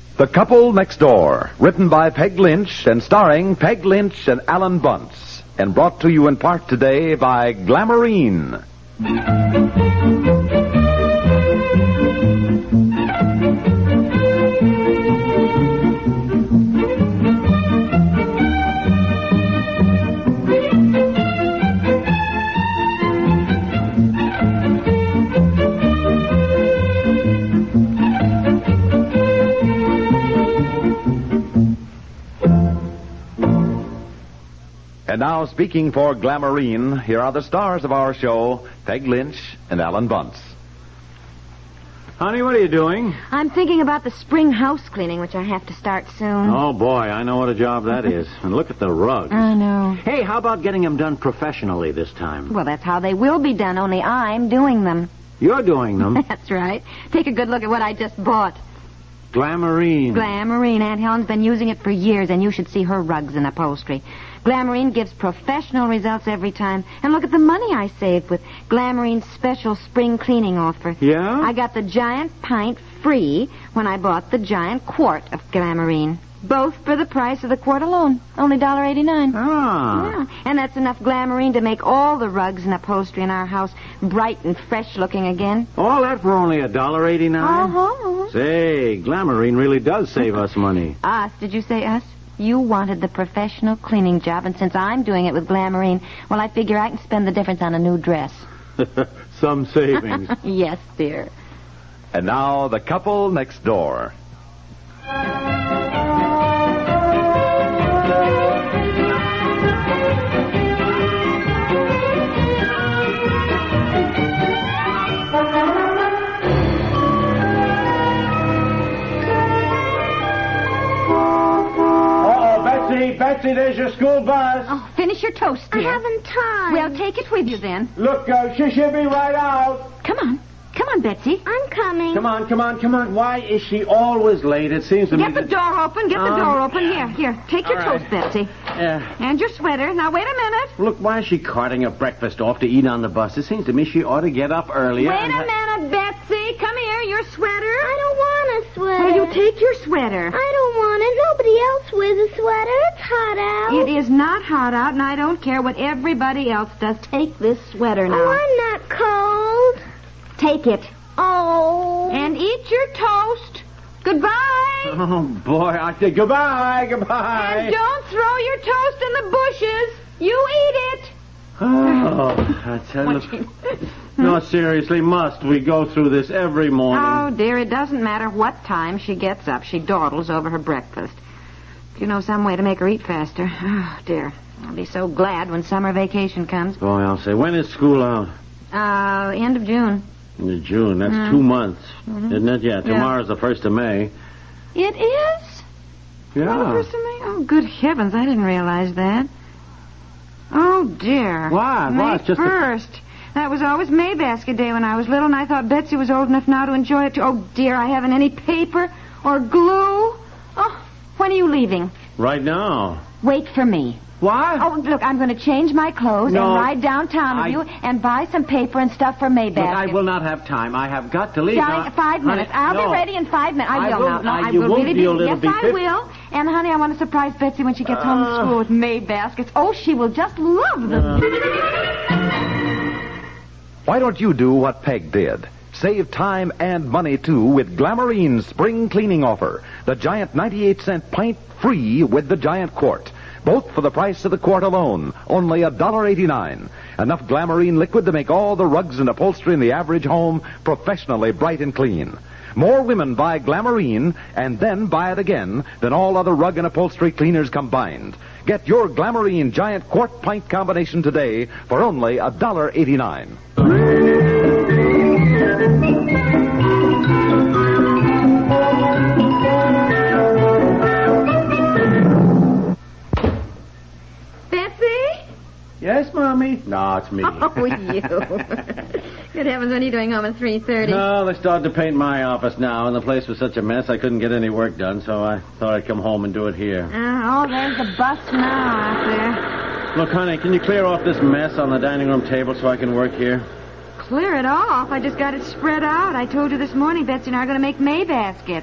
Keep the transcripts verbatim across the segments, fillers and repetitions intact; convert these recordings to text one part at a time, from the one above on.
The Couple Next Door, written by Peg Lynch and starring Peg Lynch and Alan Bunce, and brought to you in part today by Glamourine. And now, speaking for Glamourine, here are the stars of our show, Peg Lynch and Alan Bunce. Honey, what are you doing? I'm thinking about the spring house cleaning, which I have to start soon. Oh, boy, I know what a job that is. And look at the rugs. I know. Hey, how about getting them done professionally this time? Well, that's how they will be done, only I'm doing them. You're doing them? That's right. Take a good look at what I just bought. Glamourine. Glamourine. Aunt Helen's been using it for years, and you should see her rugs and upholstery. Glamourine gives professional results every time. And look at the money I saved with Glamourine's special spring cleaning offer. Yeah? I got the giant pint free when I bought the giant quart of Glamourine. Both for the price of the quart alone. Only one dollar eighty-nine. Ah. Yeah. And that's enough Glamourine to make all the rugs and upholstery in our house bright and fresh looking again. All that for only one dollar eighty-nine? Uh-huh. Say, Glamourine really does save us money. Us? Did you say us? You wanted the professional cleaning job, and since I'm doing it with Glamourine, well, I figure I can spend the difference on a new dress. Some savings. Yes, dear. And now, The Couple Next Door. Betsy, there's your school bus. Oh, finish your toast, dear. I haven't time. Well, take it with you then. Look, uh, she should be right out. Come on. Come on, Betsy. I'm coming. Come on, come on, come on. Why is she always late? It seems to Get me the that... door open. Get the Um, door open. Here, here. Take your all right. toast, Betsy. Yeah. And your sweater. Now, wait a minute. Look, why is she carting her breakfast off to eat on the bus? It seems to me she ought to get up earlier. Wait and a ha- minute, Betsy. Come here. Your sweater. I don't want a sweater. Well, you take your sweater. I don't want it. Nobody else wears a sweater. It's hot out. It is not hot out, and I don't care what everybody else does. Take this sweater now. Oh, I'm not cold. Take it. Oh. And eat your toast. Goodbye. Oh, boy. I say goodbye, goodbye. And don't throw your toast in the bushes. You eat it. Oh, I tell you. No, seriously, must we go through this every morning? Oh, dear, it doesn't matter what time she gets up. She dawdles over her breakfast. If you know some way to make her eat faster. Oh, dear. I'll be so glad when summer vacation comes. Boy, I'll say, when is school out? Uh, end of June. In June. That's Mm. two months. Mm-hmm. Isn't it? Yeah, Yeah. tomorrow's the first of May. It is? Yeah. First of May? Oh, good heavens, I didn't realize that. Oh, dear. Why? May Why? It's just a- first. That was always May Basket Day when I was little, and I thought Betsy was old enough now to enjoy it, too. Oh, dear, I haven't any paper or glue. Oh, when are you leaving? Right now. Wait for me. Why? Oh, look, I'm going to change my clothes No. and ride downtown with I- you and buy some paper and stuff for May Look, Basket. I will not have time. I have got to leave. Darling, now. five Honey, minutes. I'll no. be ready in five minutes. I I will will- now. No, I- I you will won't really be, be. you little Yes, I bit- will. And, honey, I want to surprise Betsy when she gets home from Uh. school with May baskets. Oh, she will just love them. Why don't you do what Peg did? Save time and money, too, with Glamourine's spring cleaning offer. The giant ninety-eight cent pint free with the giant quart. Both for the price of the quart alone. Only one dollar eighty-nine. Enough Glamourine liquid to make all the rugs and upholstery in the average home professionally bright and clean. More women buy Glamourine and then buy it again than all other rug and upholstery cleaners combined. Get your Glamourine giant quart pint combination today for only one dollar eighty-nine. Betsy? Yes, Mommy? No, it's me. Oh, you. Good heavens, when are you doing home at three thirty? No, they started to paint my office now, and the place was such a mess I couldn't get any work done, so I thought I'd come home and do it here. Uh, oh, there's the bus now out there. Look, honey, can you clear off this mess on the dining room table so I can work here? Clear it off. I just got it spread out. I told you this morning Betsy and I are going to make May baskets.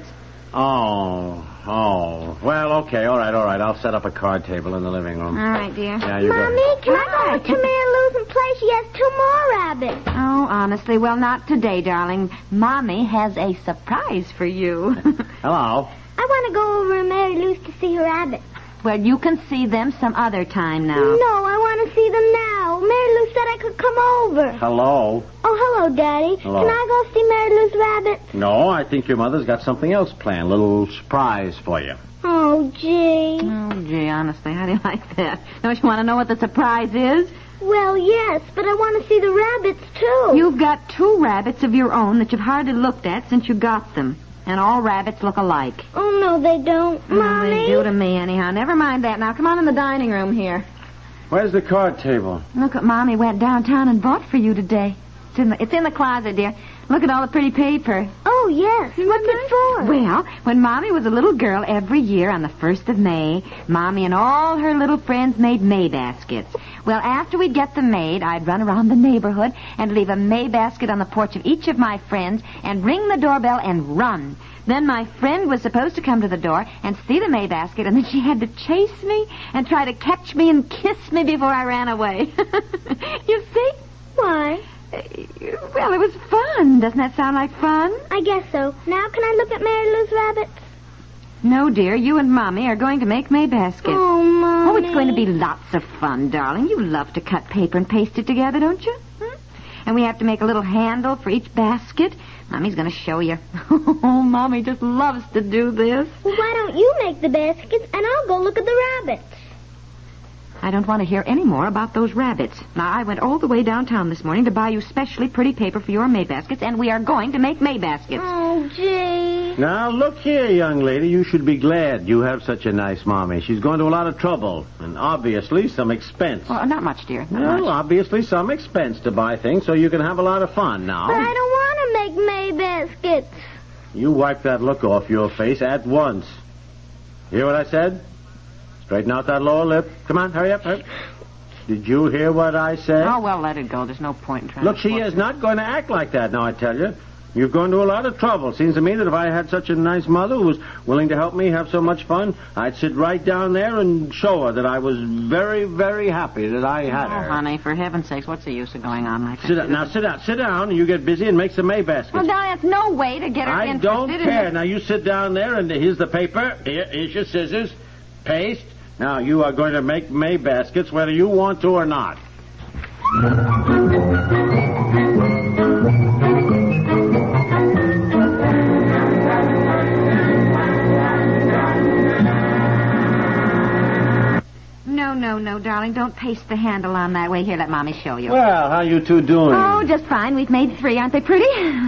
Oh, oh. Well, okay, all right, all right. I'll set up a card table in the living room. All right, dear. Yeah, you Mommy, go. can I go to Mary Lou's and play? She has two more rabbits. Oh, honestly, well, not today, darling. Mommy has a surprise for you. Hello. I want to go over to Mary Lou's to see her rabbits. Well, you can see them some other time now. No, I want to see them now. Mary Lou said I could come over. Hello. Oh, hello, Daddy. Hello. Can I go see Mary Lou's rabbits? No, I think your mother's got something else planned. A little surprise for you. Oh, gee. Oh, gee, honestly, how do you like that? Don't you want to know what the surprise is? Well, yes, but I want to see the rabbits, too. You've got two rabbits of your own that you've hardly looked at since you got them. And all rabbits look alike. Oh, no, they don't. Oh, Mommy? they do to me, anyhow. Never mind that. Now, come on in the dining room here. Where's the card table? Look what Mommy went downtown and bought for you today. It's in the, it's in the closet, dear. Look at all the pretty paper. Oh, yes. What's it for? Well, when Mommy was a little girl, every year on the first of May, Mommy and all her little friends made May baskets. Well, after we'd get them made, I'd run around the neighborhood and leave a May basket on the porch of each of my friends and ring the doorbell and run. Then my friend was supposed to come to the door and see the May basket, and then she had to chase me and try to catch me and kiss me before I ran away. You see? Why? Well, it was fun. Doesn't that sound like fun? I guess so. Now can I look at Mary Lou's rabbits? No, dear. You and Mommy are going to make May baskets. Oh, Mommy. Oh, it's going to be lots of fun, darling. You love to cut paper and paste it together, don't you? Hmm? And we have to make a little handle for each basket. Mommy's going to show you. Oh, Mommy just loves to do this. Well, why don't you make the baskets and I'll go look at the rabbits? I don't want to hear any more about those rabbits. Now, I went all the way downtown this morning to buy you specially pretty paper for your May baskets, and we are going to make May baskets. Oh, gee. Now, look here, young lady. You should be glad you have such a nice mommy. She's going to a lot of trouble, and obviously some expense. Well, not much, dear. Not Well, much. obviously some expense to buy things so you can have a lot of fun now. But I don't want to make May baskets. You wipe that look off your face at once. Hear what I said? Straighten out that lower lip. Come on, hurry up. Hurry. Did you hear what I said? Oh, well, let it go. There's no point in trying Look, to... she force is it. not going to act like that now, I tell you. You've gone to a lot of trouble. Seems to me that if I had such a nice mother who was willing to help me have so much fun, I'd sit right down there and show her that I was very, very happy that I had Oh, her. honey, for heaven's sakes, what's the use of going on like that? Sit down. Now, sit down. Sit down, and you get busy and make some May baskets. Well, darling, that's no way to get her I interested don't in care. it. Now, you sit down there, and here's the paper. Here, here's your scissors. Paste. Now, you are going to make May baskets whether you want to or not. No, no, no, darling, don't paste the handle on that way. Here, let Mommy show you. Well, how you two doing? Oh, just fine. We've made three. Aren't they pretty?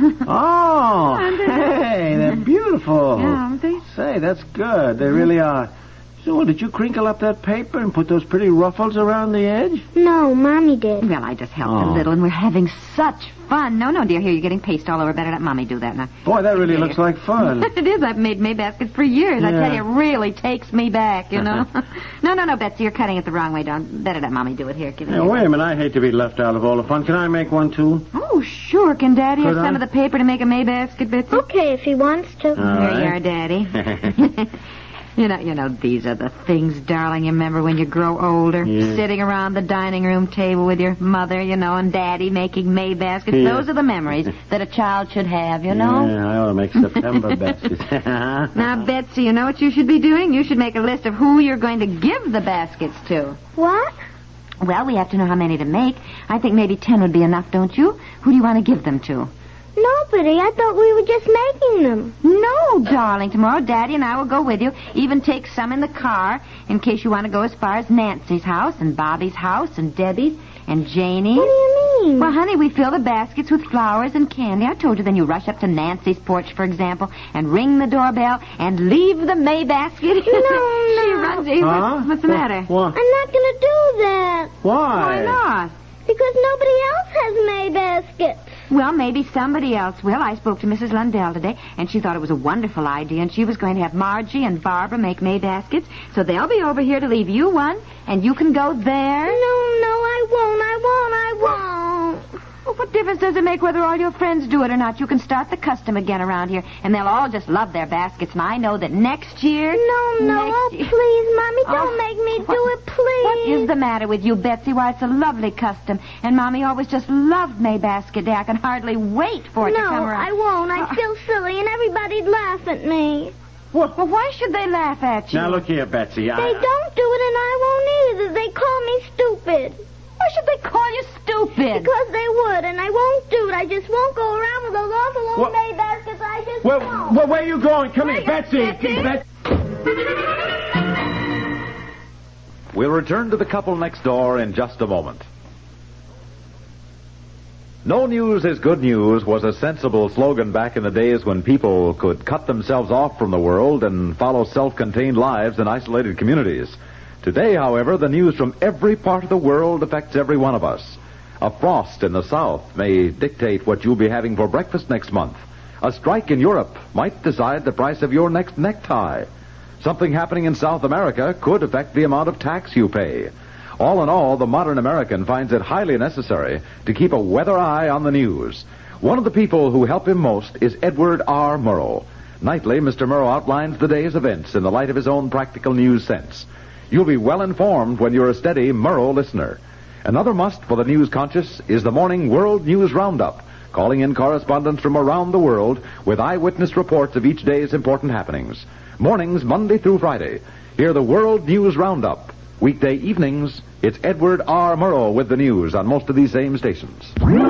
Oh, hey, they're beautiful. Yeah, aren't they? Say, that's good. They really are. So, did you crinkle up that paper and put those pretty ruffles around the edge? No, Mommy did. Well, I just helped Oh. a little, and we're having such fun. No, no, dear, here, you're getting paste all over. Better let Mommy do that now. Boy, that really looks like fun. It is. I've made May baskets for years. I Yeah. tell you, it really takes me back, you know. no, no, no, Betsy, you're cutting it the wrong way. Don't. Better let Mommy do it. Here, give it Now, here. wait a minute. I hate to be left out of all the fun. Can I make one, too? Oh, sure. Can Daddy have Could some I? of the paper to make a May basket, Betsy? Okay, if he wants to. All Here right. you are, Daddy. You know, you know, these are the things, darling, you remember when you grow older, Yeah. sitting around the dining room table with your mother, you know, and Daddy making May baskets. Yeah. Those are the memories that a child should have, you know? Yeah, I ought to make September baskets. Now, Betsy, you know what you should be doing? You should make a list of who you're going to give the baskets to. What? Well, we have to know how many to make. I think maybe ten would be enough, don't you? Who do you want to give them to? Nobody. I thought we were just making them. No, darling. Tomorrow, Daddy and I will go with you. Even take some in the car in case you want to go as far as Nancy's house and Bobby's house and Debbie's and Janie's. What do you mean? Well, honey, we fill the baskets with flowers and candy. I told you. Then you rush up to Nancy's porch, for example, and ring the doorbell and leave the May basket. No, She no. runs in. Huh? What's, what's the matter? What? I'm not going to do that. Why? Why not? Because nobody else has May baskets. Well, maybe somebody else will. I spoke to Missus Lundell today, and she thought it was a wonderful idea, and she was going to have Margie and Barbara make May baskets, so they'll be over here to leave you one, and you can go there. No, no, I won't. I won't. I won't. Well, what difference does it make whether all your friends do it or not? You can start the custom again around here, and they'll all just love their baskets. And I know that next year... No, no, next oh, year... please, Mommy, Oh, don't make me what- do it, please. What is the matter with you, Betsy? Why, it's a lovely custom. And Mommy always just loved May Basket Day. I can hardly wait for it No, to come around. I won't. I Uh, feel silly, and everybody'd laugh at me. Well, why should they laugh at you? Now, look here, Betsy. They I... don't do it, and I won't either. They call me stupid. Why should they call you stupid? Because they would, and I won't do it. I just won't go around with those awful old What? May baskets. I just Well, won't. well, where are you going? Come here, Betsy. Betsy. Bet- We'll return to the couple next door in just a moment. No news is good news was a sensible slogan back in the days when people could cut themselves off from the world and follow self-contained lives in isolated communities. Today, however, the news from every part of the world affects every one of us. A frost in the south may dictate what you'll be having for breakfast next month. A strike in Europe might decide the price of your next necktie. Something happening in South America could affect the amount of tax you pay. All in all, the modern American finds it highly necessary to keep a weather eye on the news. One of the people who help him most is Edward R. Murrow. Nightly, Mister Murrow outlines the day's events in the light of his own practical news sense. You'll be well informed when you're a steady Murrow listener. Another must for the news conscious is the morning World News Roundup, calling in correspondents from around the world with eyewitness reports of each day's important happenings. Mornings, Monday through Friday. Hear the World News Roundup. Weekday evenings, it's Edward R. Murrow with the news on most of these same stations.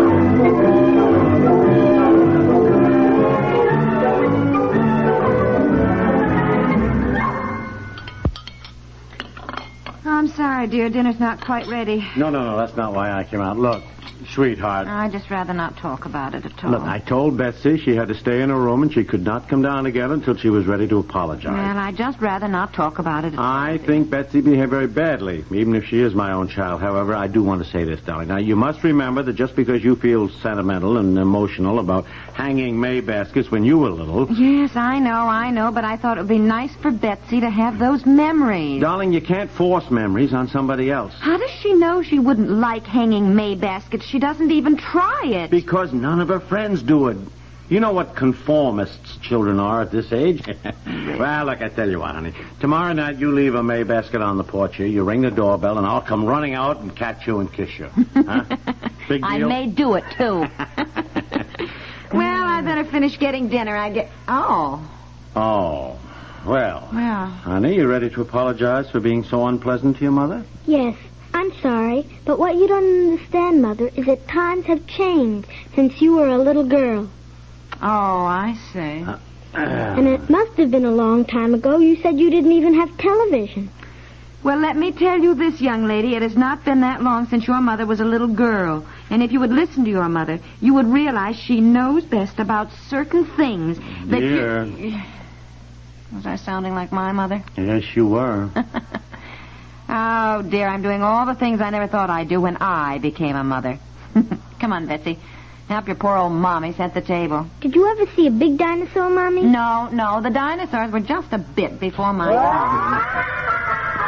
I'm sorry, dear. Dinner's not quite ready. No, no, no, that's not why I came out. Look, sweetheart. I'd just rather not talk about it at all. Look, I told Betsy she had to stay in her room and she could not come down again until she was ready to apologize. Well, I'd just rather not talk about it at all. I think Betsy behaved very badly, even if she is my own child. However, I do want to say this, darling. Now, you must remember that just because you feel sentimental and emotional about hanging May baskets when you were little... Yes, I know, I know, but I thought it would be nice for Betsy to have those memories. Darling, you can't force memories on somebody else. How does she know she wouldn't like hanging May baskets? She doesn't even try it. Because none of her friends do it. You know what conformists children are at this age? Well, look, I tell you what, honey. Tomorrow night you leave a May basket on the porch here. You ring the doorbell, and I'll come running out and catch you and kiss you. Huh? Big deal? I may do it, too. Well, I better finish getting dinner. I get... Oh. Oh. Well. Well. Honey, you ready to apologize for being so unpleasant to your mother? Yes, I'm sorry, but what you don't understand, Mother, is that times have changed since you were a little girl. Oh, I see. Uh, And it must have been a long time ago. You said you didn't even have television. Well, let me tell you this, young lady. It has not been that long since your mother was a little girl. And if you would listen to your mother, you would realize she knows best about certain things. That Dear. You... Was I sounding like my mother? Yes, you were. Oh, dear, I'm doing all the things I never thought I'd do when I became a mother. Come on, Betsy. Help your poor old mommy set the table. Did you ever see a big dinosaur, Mommy? No, no, the dinosaurs were just a bit before my time.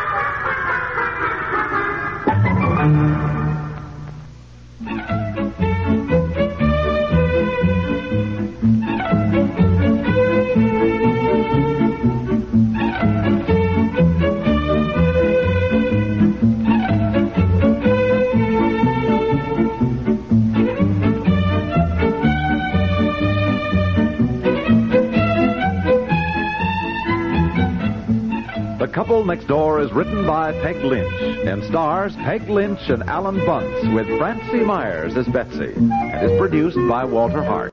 The Couple Next Door is written by Peg Lynch and stars Peg Lynch and Alan Bunce with Francie Myers as Betsy and is produced by Walter Hart.